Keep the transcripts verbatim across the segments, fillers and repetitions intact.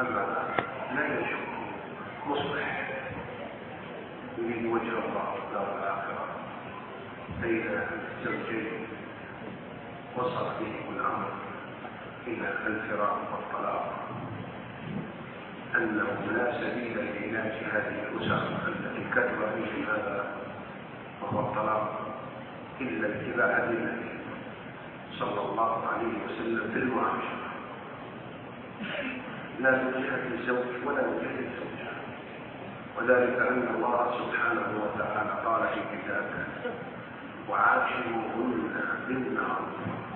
أما لا يشك مصلح يريد وجه الله والدار الآخرة بين الزوجين وصل بهم الأمر إلى الفراق والطلاق، أنه لا سبيل لعلاج هذه الأسر التي كثر فيهم هذا وهو الطلاق إلا اتباع النبي صلى الله عليه وسلم في المعاشرة، لا من جهة الزوج ولا من جهة الزوجة. وذلك أن الله سبحانه وتعالى قال في كتابه: وعاشروهن بالمعروف.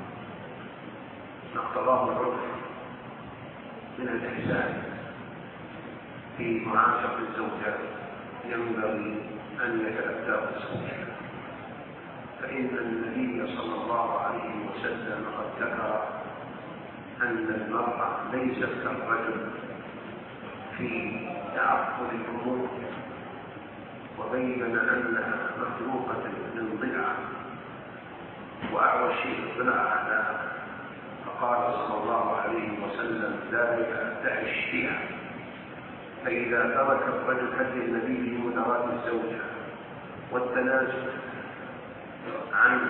اقتضاه العرف من الإحسان في معاشرة الزوجات ينبغي أن يتأداه الزوج، فإن النبي صلى الله عليه وسلم قد ذكر أن المرأة ليست كالرجل في تعقل الأمور، وبين أنها مخلوقة من ضلع، وأعوى شيء الضلع على، فقال صلى الله عليه وسلم: ذلك تعش فيها. فإذا ترك الرجل هدي النبي لمداراة الزوجة والتنازل عن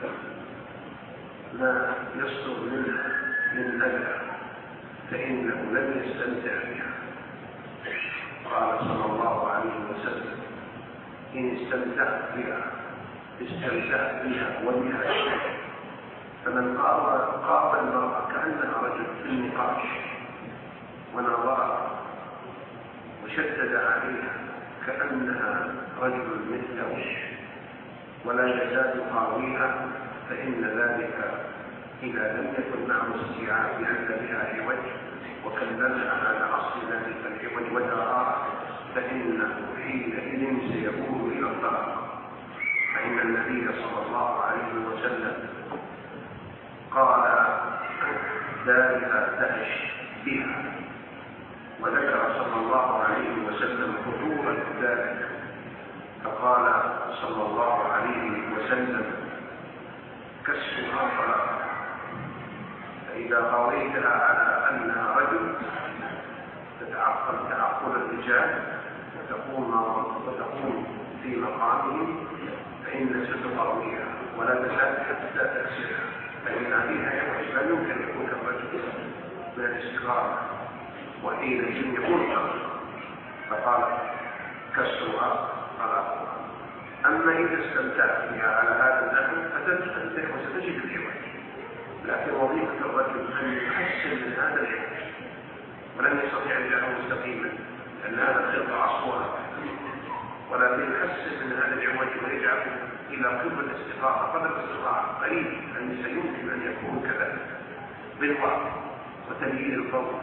ما يصدر منها من أذى فإنه لن يستمتع بها. قال صلى الله عليه وسلم: إن استمتعت بها استمتعت بها وبها شيء. فمن قابل المرأة كأنها رجل في النقاش ونظرها وشدد عليها كأنها رجل مثله ولا يزال يقاويها، فإن ذلك إذا لم يكن معه استيعاب بأن بها عوج وكلمها على أصل ذلك العوج ودراء، فإنه حينئذ سيكون إلى الطلاق. فإن النبي صلى الله عليه وسلم قال: ذلك تعش بها، وذكر صلى الله عليه وسلم خطورة ذلك، فقال صلى الله عليه وسلم: كسرها طلاق. فإذا قضيتها على أنها رجل تتعقل تعقل الرجال وتقوم وتقوم في مقامهم، فإن ستقويها ولا تزال حتى تكسرها، فإن فيها يوم لا يمكن يكون الرجل من الاستقامة وحينئذ يكون طلاق. فقال: كسرها طلاق. أما إذا استمتعت بها على هذا النحو فتستمتع وستجد العوج، لكن وظيفة الرجل أن يحسن من هذا العوج، ولن يستطيع أن يجعله مستقيما لأن هذا خلق عصوها، ولكن يحسن من هذا العوج ويجعله إلى قمة الاستقامة قدر الاستطاعة قريب، أن سيمكن أن يكون كذلك بالوقت وتغيير الفضل.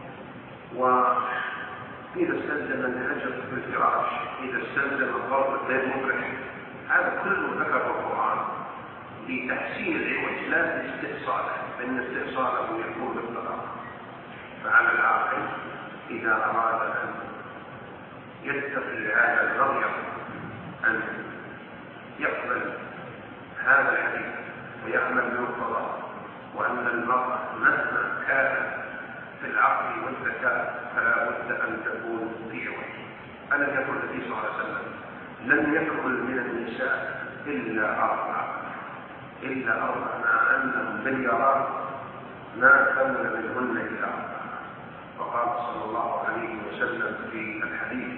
وإذا استلزم الهجر في الفراش، إذا استلزم الضرب غير مبرح، هذا كله ذكر القرآن لتحسين العوج لا لاستئصاله، فإن استئصاله يكون بالطلاق. فعلى العاقل إذا أراد أن يتقي هذا الرغي أن يقبل هذا الحديث ويعمل بالقضاء، وأن المرأة مهما كان في العقل والذكاء فلا بد أن تكون في عوج. ألم يقل النبي صلى الله عليه وسلم: لم يدخل من النساء إلا أربعة إلا أربعة مع أنهم مليارات ما كمل منهن إلا أربعة. فقال صلى الله عليه وسلم في الحديث: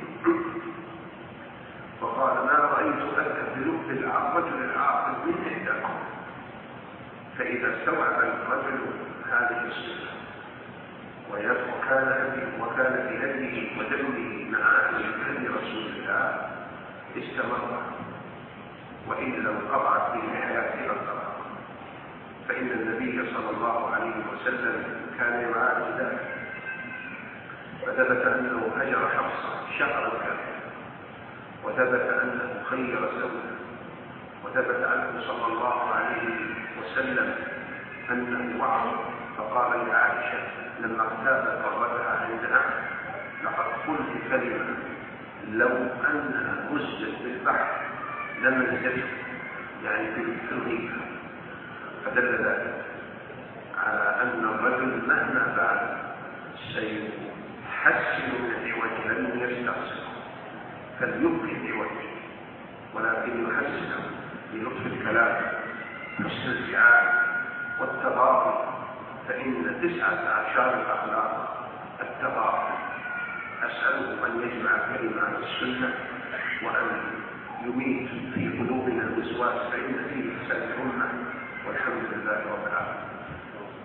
وقال: ما رأيت أكثر بلغة الرجل العاقل من إحداكم. فإذا استوعب الرجل هذه الصفة وكان هديه وكان في هديه ودمه مع هدي رسول الله استمر، وإلا انقطعت به الحياة إلى الطلاق. فإن النبي صلى الله عليه وسلم كان يعالج ذلك، فثبت أنه هجر حفصة شهرا كاملا، وثبت أنه خير زوجه، وثبت عنه صلى الله عليه وسلم أنه وعظ فقال لعائشة لما اغتابت قربتها عندها: لقد قلت كلمة لو أنها مزجت بالبحر لمزجت، يعني في الغيبة. فدل ذلك على أن الرجل مهما فعل سيحسن من العوج لن يستقصر، فليبقي العوج ولكن يحسن بلطف الكلام حسن الفعال والتغافل، فإن تسعة أعشار الأخلاق التغافل. أسأله أن يجمع كلمة عن السنة وأن يميت في قلوبنا الوسواس، فإن فيه فساد الأمة، والحمد لله رب العالمين.